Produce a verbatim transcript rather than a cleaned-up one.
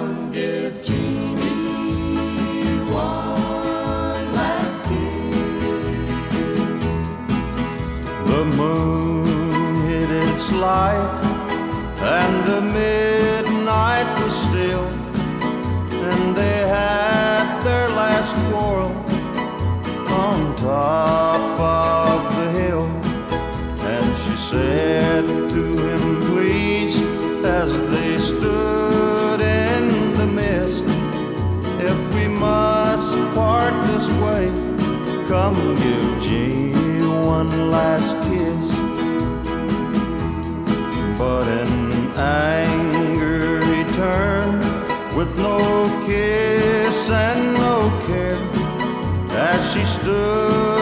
Come give Jeannie one last kiss. The moon hid its light and the midnight was still, and they had their last quarrel on top of the hill. And she said to him, please, as they stood in the mist, if we must part this way, come give Jeannie one last kiss. But in anger he turned with no kiss and no care, as she stood